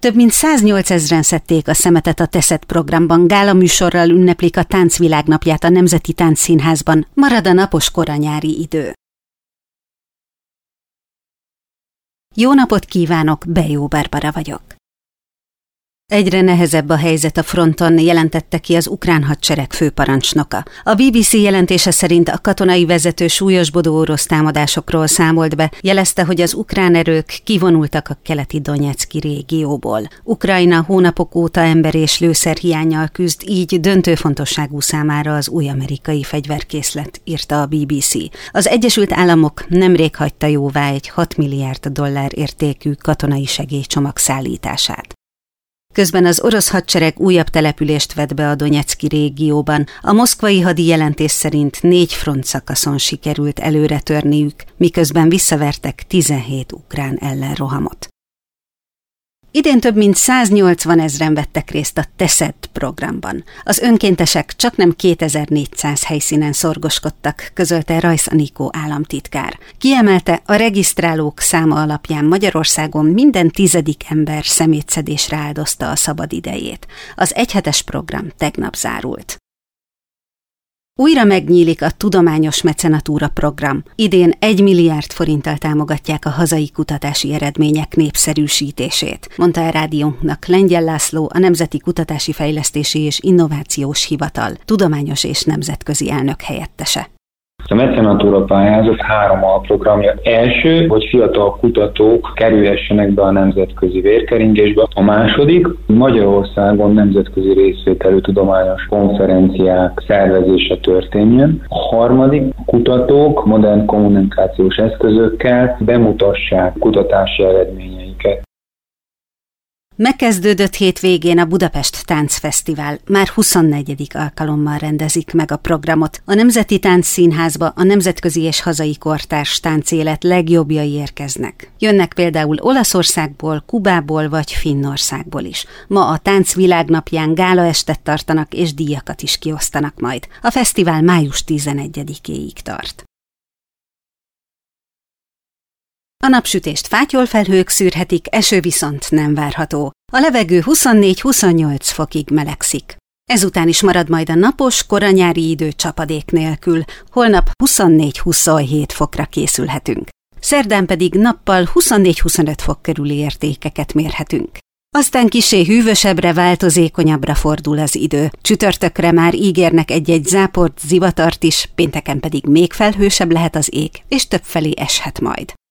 Több mint 108 000-en szedték a szemetet a Teszed programban, gálaműsorral ünneplik a táncvilágnapját a Nemzeti Táncszínházban. Marad a napos koranyári idő. Jó napot kívánok, Bejó Barbara vagyok. Egyre nehezebb a helyzet a fronton, jelentette ki az ukrán hadsereg főparancsnoka. A BBC jelentése szerint a katonai vezető súlyosbodó orosz támadásokról számolt be, jelezte, hogy az ukrán erők kivonultak a keleti Donetszki régióból. Ukrajna hónapok óta ember- és lőszerhiánnyal küzd, így döntő fontosságú számára az új amerikai fegyverkészlet, írta a BBC. Az Egyesült Államok nemrég hagyta jóvá egy $6 milliárd értékű katonai segélycsomag szállítását. Közben az orosz hadsereg újabb települést vett be a Donetszki régióban. A moszkvai hadi jelentés szerint 4 frontszakaszon sikerült előre törniük, miközben visszavertek 17 ukrán ellenrohamot. Idén több mint 180 000-en vettek részt a Teszed programban. Az önkéntesek csaknem 2400 helyszínen szorgoskodtak, közölte Rajsz Anikó államtitkár. Kiemelte, a regisztrálók száma alapján Magyarországon minden 10. ember szemétszedésre áldozta a szabadidejét. Az egyhetes program tegnap zárult. Újra megnyílik a tudományos mecenatúra program. Idén 1 milliárd forinttal támogatják a hazai kutatási eredmények népszerűsítését, mondta a rádiónknak Lengyel László, a Nemzeti Kutatási Fejlesztési és Innovációs Hivatal tudományos és nemzetközi elnök helyettese. A mecenatúra pályázat 3 alprogramja. Első, hogy fiatal kutatók kerülhessenek be a nemzetközi vérkeringésbe. A második, Magyarországon nemzetközi részvételű tudományos konferenciák szervezése történjen. A harmadik, kutatók modern kommunikációs eszközökkel bemutassák kutatási eredményeiket. Megkezdődött hétvégén a Budapest Táncfesztivál. Már 24. alkalommal rendezik meg a programot. A Nemzeti Táncszínházba a nemzetközi és hazai kortárs táncélet legjobbjai érkeznek. Jönnek például Olaszországból, Kubából vagy Finnországból is. Ma a Táncvilágnapján gálaestet tartanak és díjakat is kiosztanak majd. A fesztivál május 11-éig tart. A napsütést fátyolfelhők szűrhetik, eső viszont nem várható. A levegő 24-28 fokig melegszik. Ezután is marad majd a napos, koranyári idő csapadék nélkül. Holnap 24-27 fokra készülhetünk. Szerdán pedig nappal 24-25 fok körüli értékeket mérhetünk. Aztán kissé hűvösebbre, változékonyabbra fordul az idő. Csütörtökre már ígérnek egy-egy záport, zivatart is, pénteken pedig még felhősebb lehet az ég, és többfelé eshet majd.